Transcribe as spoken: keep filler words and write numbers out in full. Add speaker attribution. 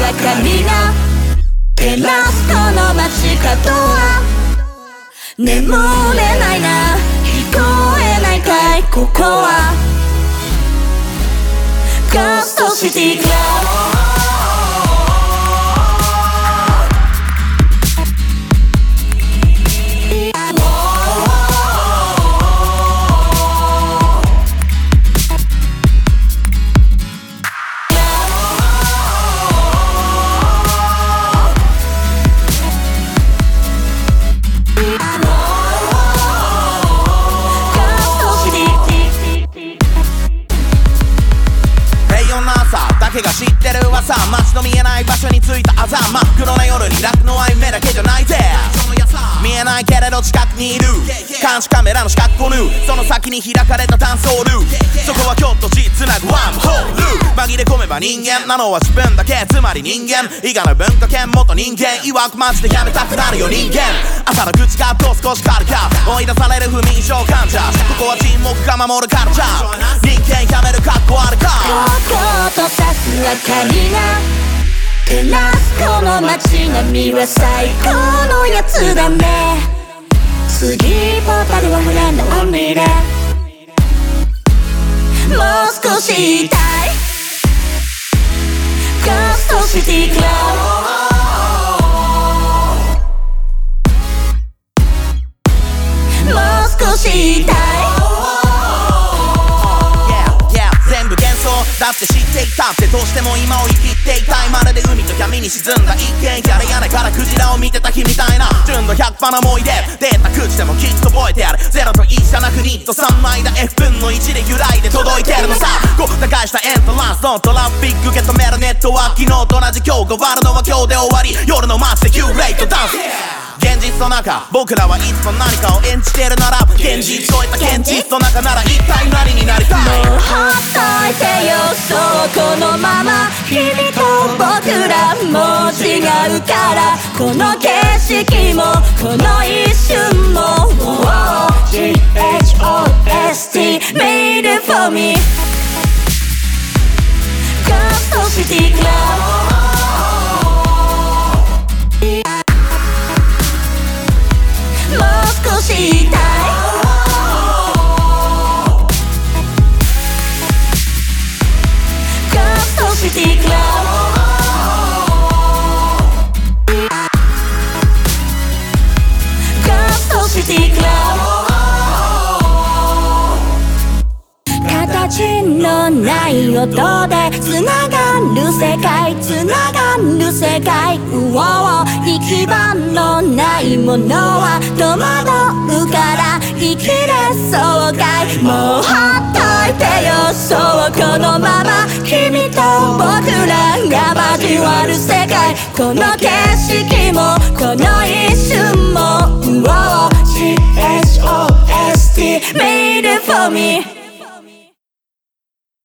Speaker 1: かりが照らすこの街角は眠れないな、聞こえないかいここはゴーストシティクラブ。
Speaker 2: だけが知ってる噂、街の見えない場所についたあざ、真っ黒な夜に楽の合い目だけじゃないぜ。見えないけれど近くにいる監視カメラの死角を縫う、その先に開かれたダンスホール、そこは京都市つなぐワンホール。紛れ込めば人間なのは自分だけ、つまり人間以外の文化圏元人間、いわくマジでやめたくなるよ人間。朝の口がと少し変わるか、追い出される不眠症患者、ここは沈黙が守るカルチャー、人間やめる格好あるか。
Speaker 1: こことさす明かりが照らすこの街並みは最高のやつだね。次ポータルはフレンドオンリーでもう少しいたいゴーストシティクラブ。もう少しいたい
Speaker 2: だって知っていたってどうしても今を生きていたい。まるで海と闇に沈んだ一軒家で屋根からクジラを見てた日みたいな純度ひゃくパーセントの思い出、データくじでもきっと覚えてやる。ゼロといちじゃなくにとさんの間 F 分のいちで揺らいで届いてるのさ。ご打開したエントランスのトラフィック受け止めるネットは昨日と同じ今日がワールドは今日で終わり。夜の街でキューレイトダンス、現実の中僕らはいつも何かを演じてるなら、現実を得た現実の中なら一体何になりたい。
Speaker 1: もうほっといてよ、そうこのまま君と僕らもう違うから、この景色もこの一瞬も ジーエイチオーエスティー made for me ゴーストシティクラブ。もう少しいたいゴーストシティクラブ。ゴーストシティクラブ。形のない音でつながる世界、つながる世界、うお行き場のないものは戸惑うから生きれそうかい。もうほっといてよ、そうこのまま君と僕らが交わる世界、この景色もこの一瞬も ジーエイチオーエスティー made for me